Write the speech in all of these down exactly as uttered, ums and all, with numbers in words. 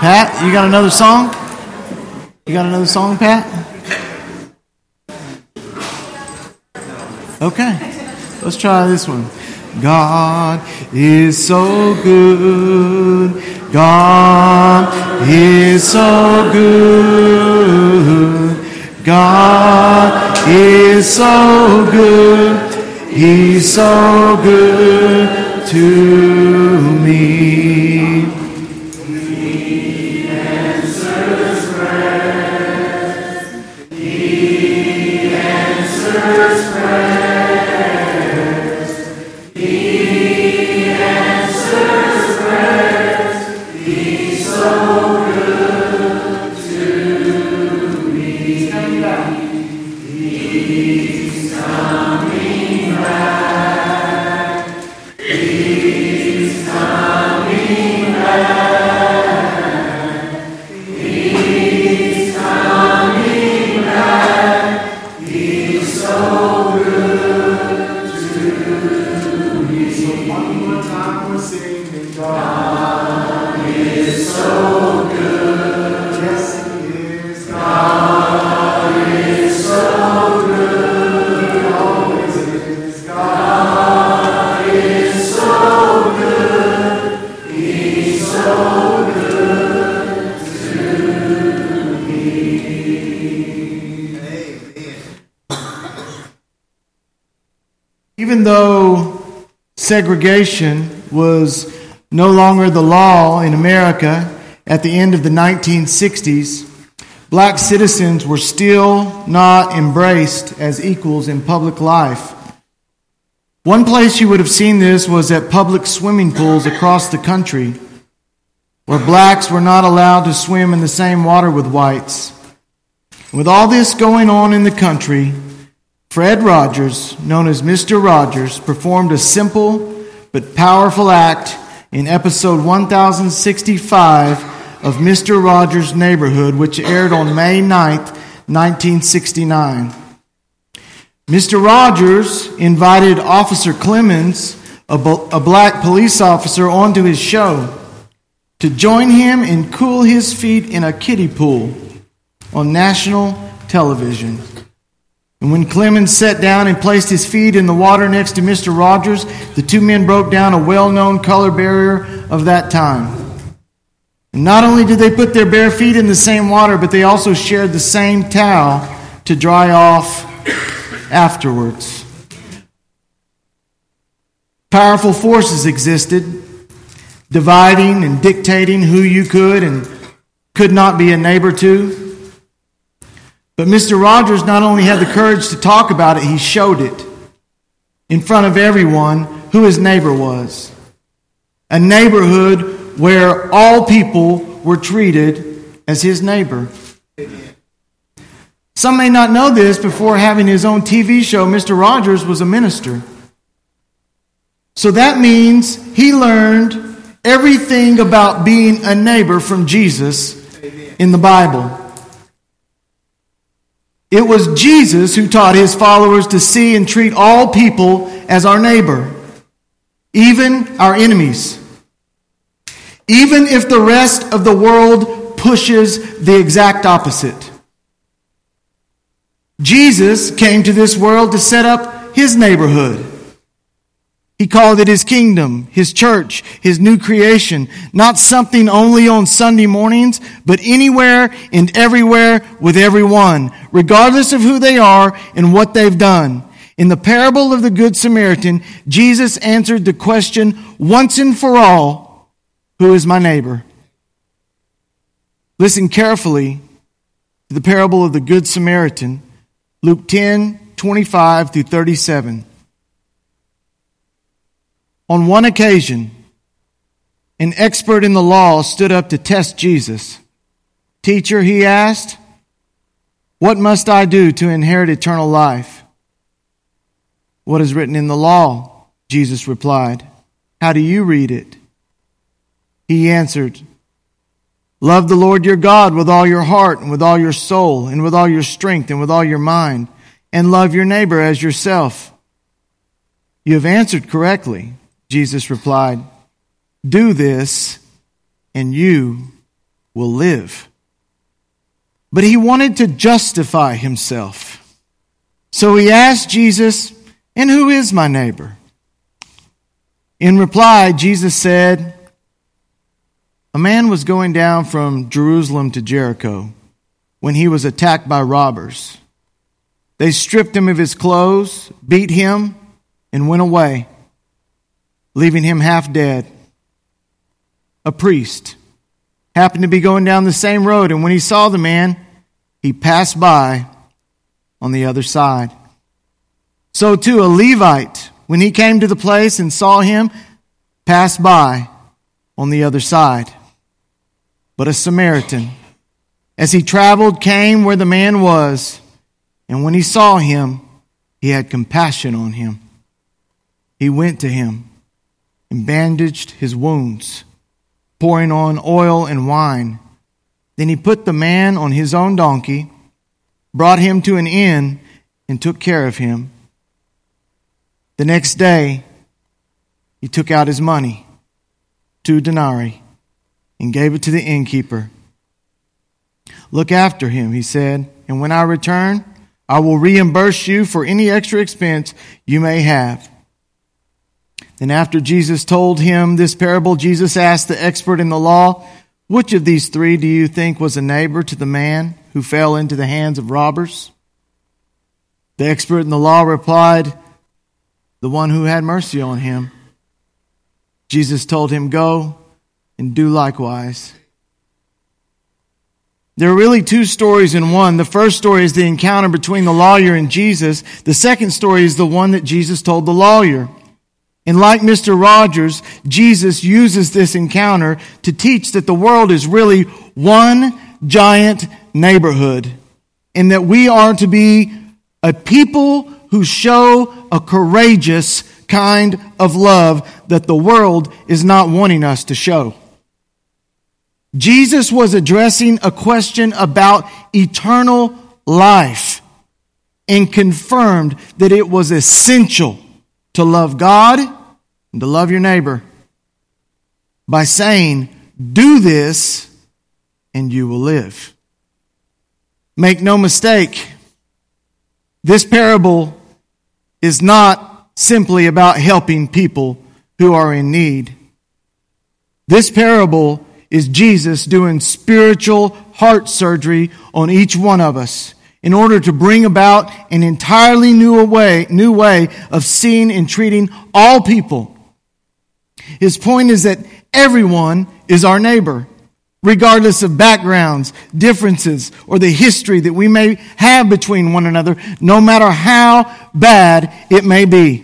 Pat, you got another song? You got another song, Pat? Okay, let's try this one. God is so good. God is so good. God is so good. He's so good to me. He answers prayers. He answers prayers. He answers prayers. He's so good to me. He's coming back. He's coming back. He's coming back. He's coming back. He's so good to me. So one more time we're singing. God is so good. Yes, He is. God is so good. He always is. God is so good. He's so good to me. Amen. Even though segregation was no longer the law in America at the end of the nineteen sixties, black citizens were still not embraced as equals in public life. One place you would have seen this was at public swimming pools across the country, where blacks were not allowed to swim in the same water with whites. With all this going on in the country, Fred Rogers, known as Mister Rogers, performed a simple but powerful act in episode one thousand sixty-five of Mister Rogers' Neighborhood, which aired on May ninth, nineteen sixty-nine. Mister Rogers invited Officer Clemens, a, a black police officer, onto his show to join him and cool his feet in a kiddie pool on national television. And when Clemens sat down and placed his feet in the water next to Mister Rogers, the two men broke down a well-known color barrier of that time. And not only did they put their bare feet in the same water, but they also shared the same towel to dry off afterwards. Powerful forces existed, dividing and dictating who you could and could not be a neighbor to. But Mister Rogers not only had the courage to talk about it, he showed it in front of everyone who his neighbor was. A neighborhood where all people were treated as his neighbor. Some may not know this. Before having his own T V show, Mister Rogers was a minister. So that means he learned everything about being a neighbor from Jesus in the Bible. It was Jesus who taught his followers to see and treat all people as our neighbor, even our enemies. Even if the rest of the world pushes the exact opposite. Jesus came to this world to set up his neighborhood. He called it his kingdom, his church, his new creation. Not something only on Sunday mornings, but anywhere and everywhere with everyone, regardless of who they are and what they've done. In the parable of the Good Samaritan, Jesus answered the question once and for all, who is my neighbor? Listen carefully to the parable of the Good Samaritan, Luke ten, twenty-five through thirty-seven. On one occasion, an expert in the law stood up to test Jesus. "Teacher," he asked, "what must I do to inherit eternal life?" "What is written in the law?" Jesus replied. "How do you read it?" He answered, "Love the Lord your God with all your heart and with all your soul and with all your strength and with all your mind, and love your neighbor as yourself." "You have answered correctly," Jesus replied. "Do this, and you will live. But he wanted to justify himself. So he asked Jesus, and who is my neighbor? In reply, Jesus said, a man was going down from Jerusalem to Jericho when he was attacked by robbers. They stripped him of his clothes, beat him, and went away, leaving him half dead. A priest happened to be going down the same road, and when he saw the man, he passed by on the other side. So too, a Levite, when he came to the place and saw him, passed by on the other side. But a Samaritan, as he traveled, came where the man was, and when he saw him, he had compassion on him. He went to him and bandaged his wounds, pouring on oil and wine. Then he put the man on his own donkey, brought him to an inn, and took care of him. The next day, he took out his money, two denarii, and gave it to the innkeeper. Look after him, he said, and when I return, I will reimburse you for any extra expense you may have. Then after Jesus told him this parable, Jesus asked the expert in the law, which of these three do you think was a neighbor to the man who fell into the hands of robbers? The expert in the law replied, the one who had mercy on him. Jesus told him, go and do likewise. There are really two stories in one. The first story is the encounter between the lawyer and Jesus. The second story is the one that Jesus told the lawyer. And like Mister Rogers, Jesus uses this encounter to teach that the world is really one giant neighborhood, and that we are to be a people who show a courageous kind of love that the world is not wanting us to show. Jesus was addressing a question about eternal life and confirmed that it was essential to love God and to love your neighbor by saying, do this and you will live. Make no mistake, this parable is not simply about helping people who are in need. This parable is Jesus doing spiritual heart surgery on each one of us in order to bring about an entirely new way, new way of seeing and treating all people. His point is that everyone is our neighbor, regardless of backgrounds, differences, or the history that we may have between one another, no matter how bad it may be.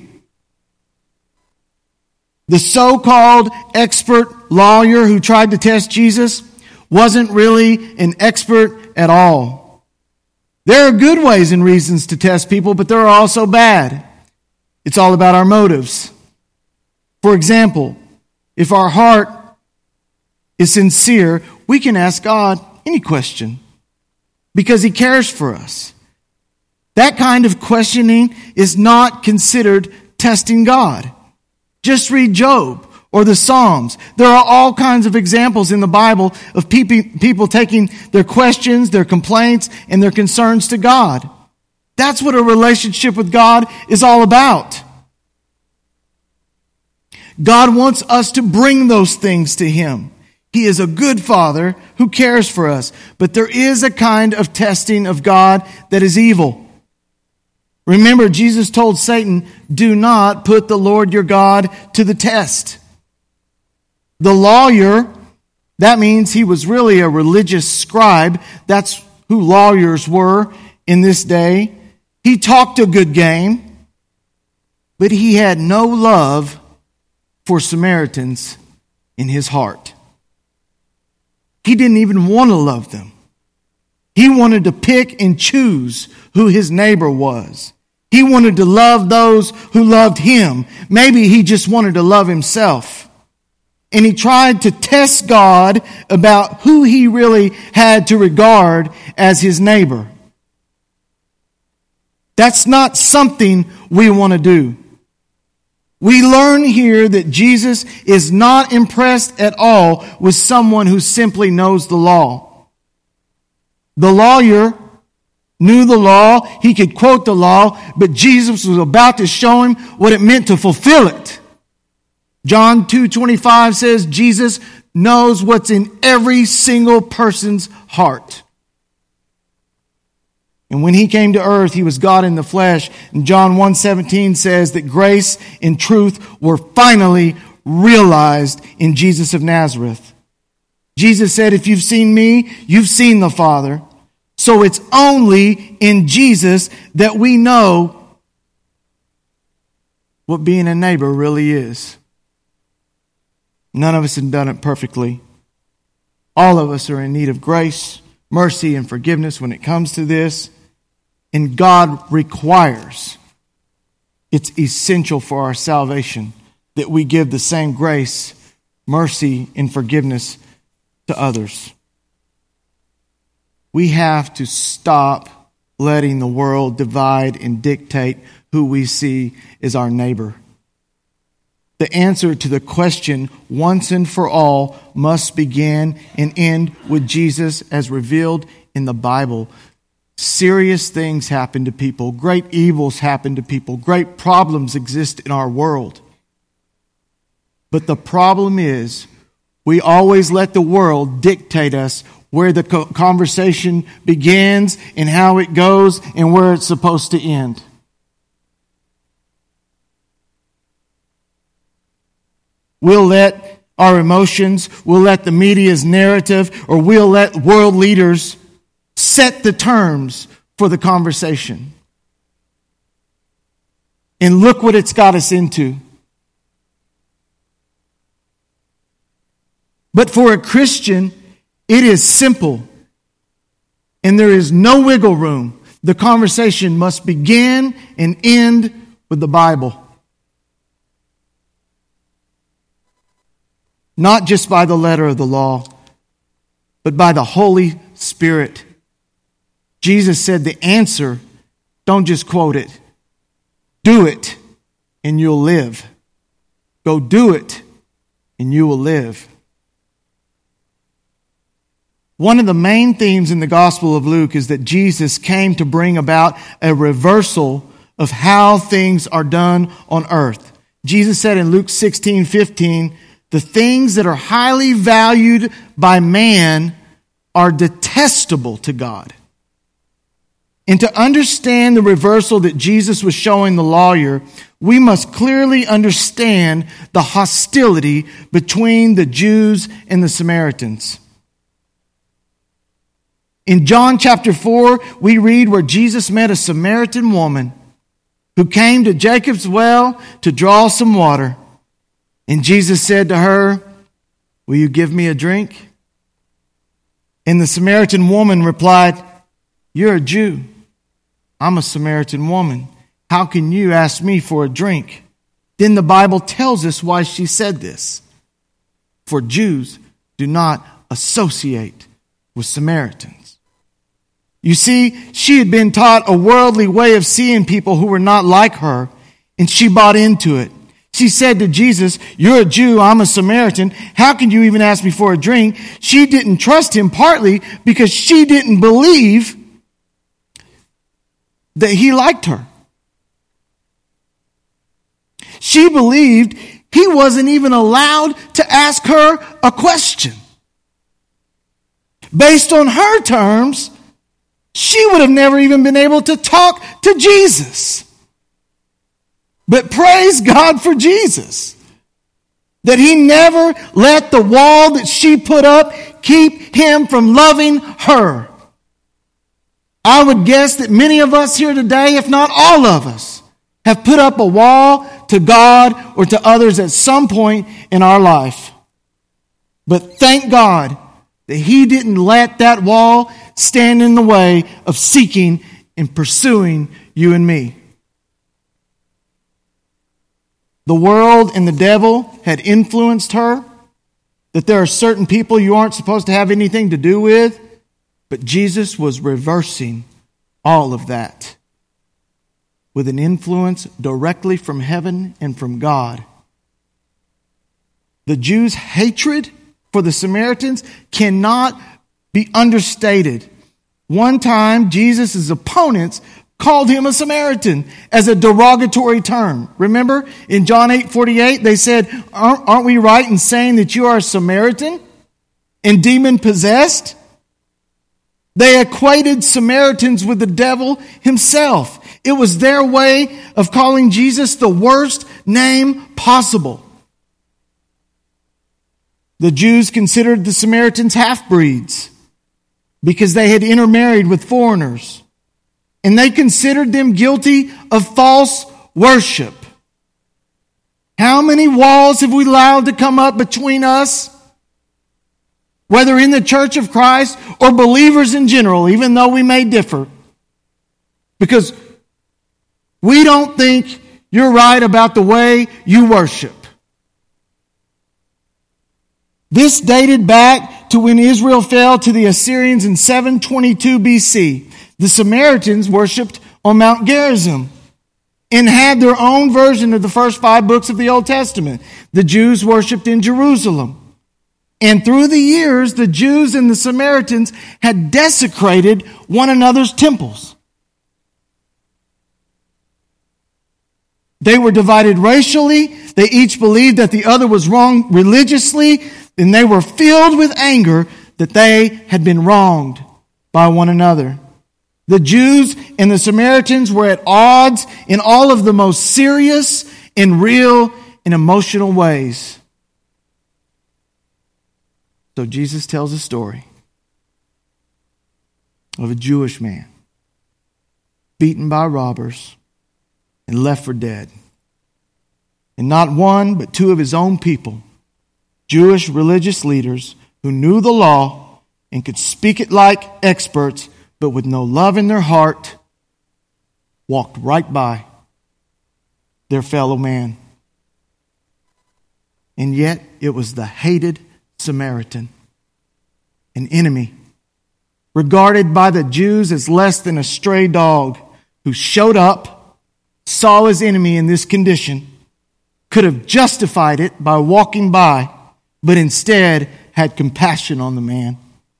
The so-called expert lawyer who tried to test Jesus wasn't really an expert at all. There are good ways and reasons to test people, but there are also bad. It's all about our motives. For example, if our heart is sincere, we can ask God any question because He cares for us. That kind of questioning is not considered testing God. Just read Job or the Psalms. There are all kinds of examples in the Bible of people taking their questions, their complaints, and their concerns to God. That's what a relationship with God is all about. God wants us to bring those things to Him. He is a good Father who cares for us. But there is a kind of testing of God that is evil. Remember, Jesus told Satan, do not put the Lord your God to the test. The lawyer, that means he was really a religious scribe. That's who lawyers were in this day. He talked a good game, but he had no love for Samaritans in his heart. He didn't even want to love them. He wanted to pick and choose who his neighbor was. He wanted to love those who loved him. Maybe he just wanted to love himself. And he tried to test God about who he really had to regard as his neighbor. That's not something we want to do. We learn here that Jesus is not impressed at all with someone who simply knows the law. The lawyer knew the law, he could quote the law, but Jesus was about to show him what it meant to fulfill it. John two twenty-five says Jesus knows what's in every single person's heart. And when he came to earth, he was God in the flesh. And John one seventeen says that grace and truth were finally realized in Jesus of Nazareth. Jesus said, if you've seen me, you've seen the Father. So it's only in Jesus that we know what being a neighbor really is. None of us have done it perfectly. All of us are in need of grace, mercy, and forgiveness when it comes to this. And God requires, it's essential for our salvation, that we give the same grace, mercy, and forgiveness to others. We have to stop letting the world divide and dictate who we see as our neighbor. The answer to the question, once and for all, must begin and end with Jesus as revealed in the Bible. Serious things happen to people. Great evils happen to people. Great problems exist in our world. But the problem is, we always let the world dictate us where the conversation begins and how it goes and where it's supposed to end. We'll let our emotions, we'll let the media's narrative, or we'll let world leaders set the terms for the conversation. And look what it's got us into. But for a Christian, it is simple. And there is no wiggle room. The conversation must begin and end with the Bible. Not just by the letter of the law, but by the Holy Spirit. Jesus said the answer, don't just quote it. Do it and you'll live. Go do it and you will live. One of the main themes in the Gospel of Luke is that Jesus came to bring about a reversal of how things are done on earth. Jesus said in Luke sixteen fifteen, the things that are highly valued by man are detestable to God. And to understand the reversal that Jesus was showing the lawyer, we must clearly understand the hostility between the Jews and the Samaritans. In John chapter four, we read where Jesus met a Samaritan woman who came to Jacob's well to draw some water. And Jesus said to her, will you give me a drink? And the Samaritan woman replied, you're a Jew. I'm a Samaritan woman. How can you ask me for a drink? Then the Bible tells us why she said this. For Jews do not associate with Samaritans. You see, she had been taught a worldly way of seeing people who were not like her, and she bought into it. She said to Jesus, you're a Jew, I'm a Samaritan. How can you even ask me for a drink? She didn't trust him partly because she didn't believe that he liked her. She believed he wasn't even allowed to ask her a question. Based on her terms, she would have never even been able to talk to Jesus. But praise God for Jesus, that he never let the wall that she put up keep him from loving her. I would guess that many of us here today, if not all of us, have put up a wall to God or to others at some point in our life. But thank God that he didn't let that wall stand in the way of seeking and pursuing you and me. The world and the devil had influenced her, that there are certain people you aren't supposed to have anything to do with, but Jesus was reversing all of that. with an influence directly from heaven and from God. The Jews' hatred for the Samaritans cannot be understated. One time, Jesus' opponents called him a Samaritan as a derogatory term. Remember, in John eight forty-eight, they said, aren't, aren't we right in saying that you are a Samaritan and demon-possessed? They equated Samaritans with the devil himself. It was their way of calling Jesus the worst name possible. The Jews considered the Samaritans half-breeds because they had intermarried with foreigners. And they considered them guilty of false worship. How many walls have we allowed to come up between us? Whether in the Church of Christ or believers in general, even though we may differ. Because we don't think you're right about the way you worship. This dated back to when Israel fell to the Assyrians in seven twenty-two B C. The Samaritans worshipped on Mount Gerizim and had their own version of the first five books of the Old Testament. The Jews worshipped in Jerusalem. And through the years, the Jews and the Samaritans had desecrated one another's temples. They were divided racially. They each believed that the other was wrong religiously. And they were filled with anger that they had been wronged by one another. The Jews and the Samaritans were at odds in all of the most serious and real and emotional ways. So Jesus tells a story of a Jewish man beaten by robbers and left for dead. And not one, but two of his own people, Jewish religious leaders who knew the law and could speak it like experts, but with no love in their heart, walked right by their fellow man. And yet it was the hated Samaritan, an enemy, regarded by the Jews as less than a stray dog, who showed up, saw his enemy in this condition, could have justified it by walking by, but instead had compassion on the man.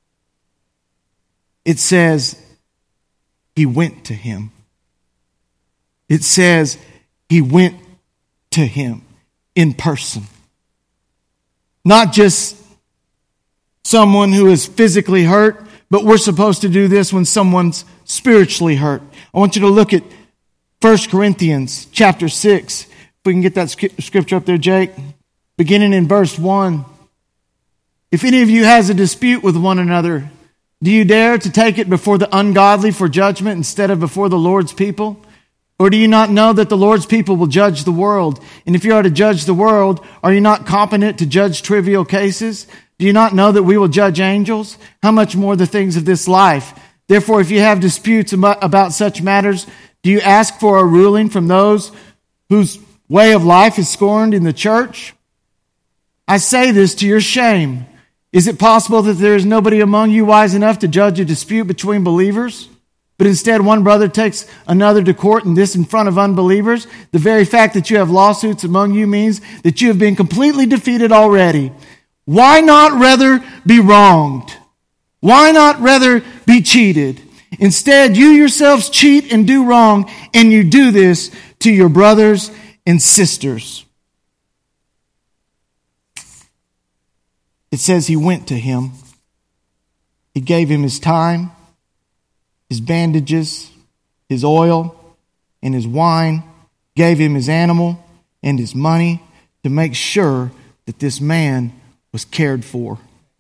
It says he went to him. It says he went to him in person. Not just someone who is physically hurt, but we're supposed to do this when someone's spiritually hurt. I want you to look at First Corinthians chapter six. If we can get that scripture up there, Jake. Beginning in verse one. If any of you has a dispute with one another, do you dare to take it before the ungodly for judgment instead of before the Lord's people? Or do you not know that the Lord's people will judge the world? And if you are to judge the world, are you not competent to judge trivial cases? Do you not know that we will judge angels? How much more the things of this life? Therefore, if you have disputes about such matters, do you ask for a ruling from those whose way of life is scorned in the church? I say this to your shame. Is it possible that there is nobody among you wise enough to judge a dispute between believers? But instead one brother takes another to court, and this in front of unbelievers? The very fact that you have lawsuits among you means that you have been completely defeated already. Why not rather be wronged? Why not rather be cheated? Instead, you yourselves cheat and do wrong, and you do this to your brothers and sisters. It says he went to him. He gave him his time, his bandages, his oil, and his wine. Gave him his animal and his money to make sure that this man was cared for.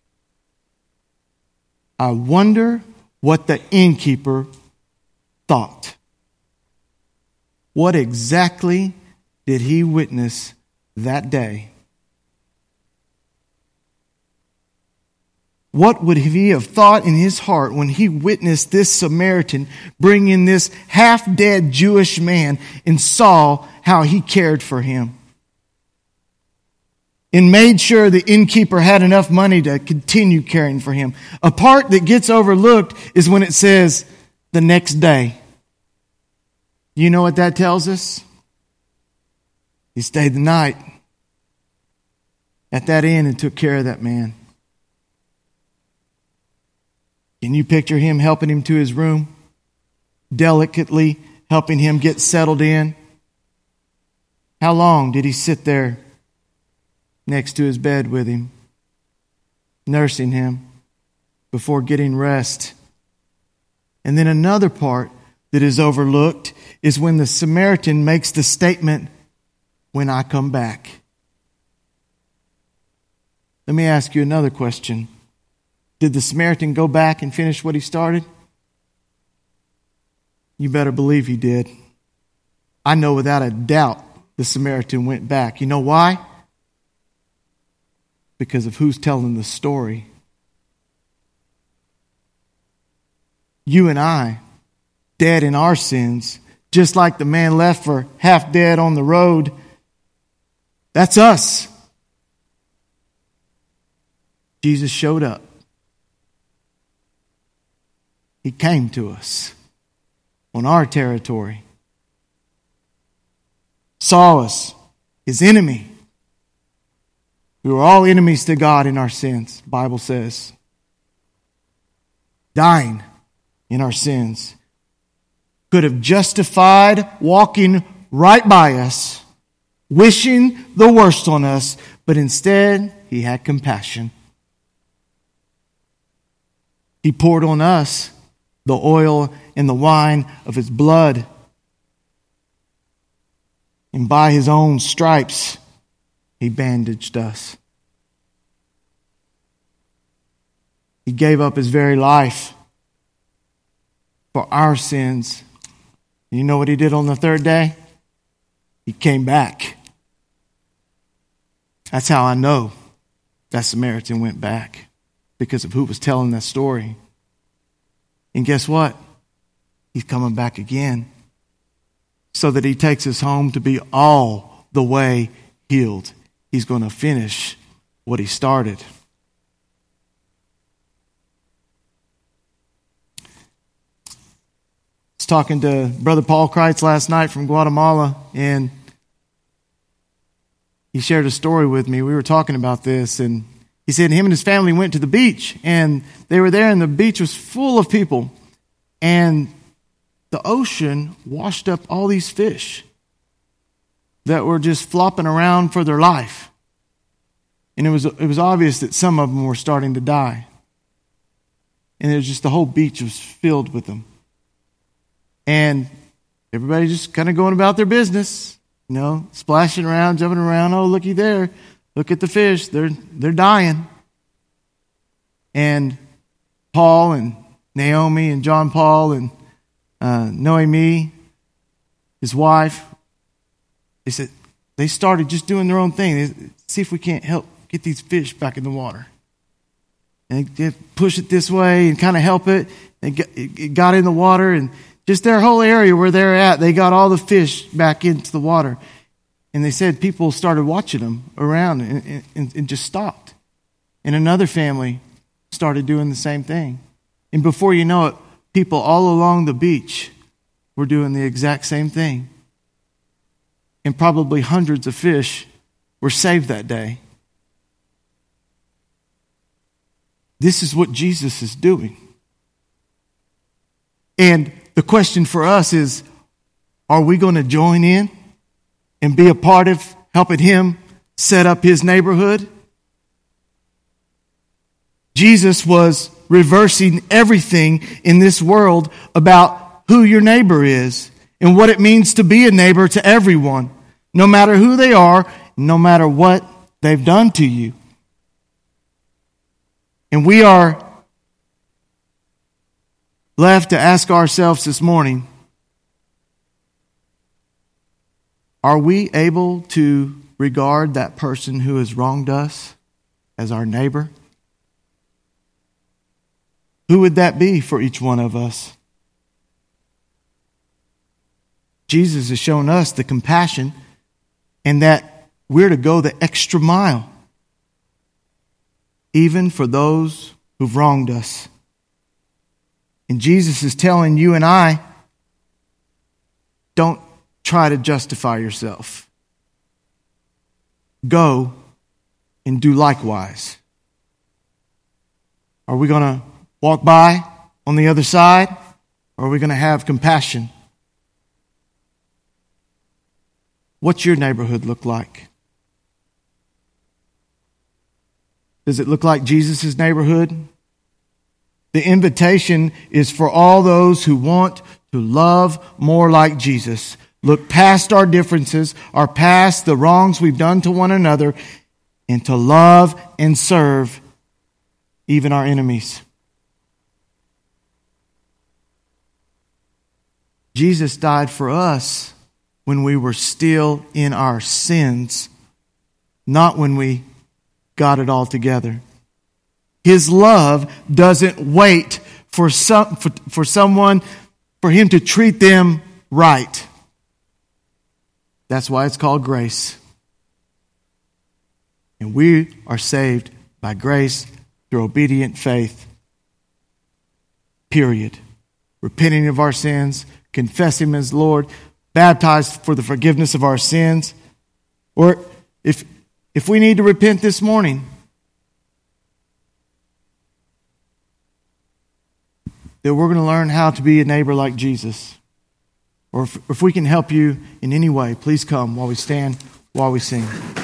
I wonder what the innkeeper thought. What exactly did he witness that day? What would he have thought in his heart when he witnessed this Samaritan bring in this half-dead Jewish man and saw how he cared for him? And made sure the innkeeper had enough money to continue caring for him. A part that gets overlooked is when it says the next day. You know what that tells us? He stayed the night at that inn and took care of that man. Can you picture him helping him to his room? Delicately helping him get settled in? How long did he sit there next to his bed with him, nursing him before getting rest? And then another part that is overlooked is when the Samaritan makes the statement, "When I come back." Let me ask you another question. Did the Samaritan go back and finish what he started? You better believe he did. I know without a doubt the Samaritan went back. You know why? Because of who's telling the story. You and I, dead in our sins, just like the man left for half dead on the road, that's us. Jesus showed up. He came to us on our territory. Saw us, his enemy. We were all enemies to God in our sins, the Bible says. Dying in our sins. Could have justified walking right by us, wishing the worst on us, but instead he had compassion. He poured on us the oil and the wine of his blood. And by his own stripes, he bandaged us. He gave up his very life for our sins. You know what he did on the third day? He came back. That's how I know that Samaritan went back, because of who was telling that story. And guess what? He's coming back again, so that he takes us home to be all the way healed. He's going to finish what he started. I was talking to Brother Paul Kreitz last night from Guatemala, and he shared a story with me. We were talking about this, and he said him and his family went to the beach, and they were there, and the beach was full of people. And the ocean washed up all these fish that were just flopping around for their life. And it was it was obvious that some of them were starting to die. And it was just the whole beach was filled with them. And everybody just kind of going about their business, you know, splashing around, jumping around. Oh, looky there. Look at the fish. They're they're dying. And Paul and Naomi and John Paul and uh, Noemi, his wife, they said they started just doing their own thing. They, see if we can't help get these fish back in the water. And they push it this way and kind of help it. They got, it got in the water, and just their whole area where they're at, they got all the fish back into the water. And they said people started watching them around and, and, and just stopped. And another family started doing the same thing. And before you know it, people all along the beach were doing the exact same thing. And probably hundreds of fish were saved that day. This is what Jesus is doing. And the question for us is, are we going to join in and be a part of helping him set up his neighborhood? Jesus was reversing everything in this world about who your neighbor is and what it means to be a neighbor to everyone, no matter who they are, no matter what they've done to you. And we are left to ask ourselves this morning, are we able to regard that person who has wronged us as our neighbor? Who would that be for each one of us? Jesus has shown us the compassion and that we're to go the extra mile, even for those who've wronged us. And Jesus is telling you and I don't try to justify yourself. Go and do likewise. Are we going to walk by on the other side, or are we going to have compassion? What's your neighborhood look like? Does it look like Jesus' neighborhood? The invitation is for all those who want to love more like Jesus. Look past our differences, or past the wrongs we've done to one another, and to love and serve even our enemies. Jesus died for us when we were still in our sins, not when we got it all together. His love doesn't wait for some for, for someone, for him to treat them right. That's why it's called grace. And we are saved by grace through obedient faith. Period. Repenting of our sins, confessing Him as Lord, baptized for the forgiveness of our sins. Or if if we need to repent this morning, that we're going to learn how to be a neighbor like Jesus. Or if, if we can help you in any way, please come while we stand, while we sing.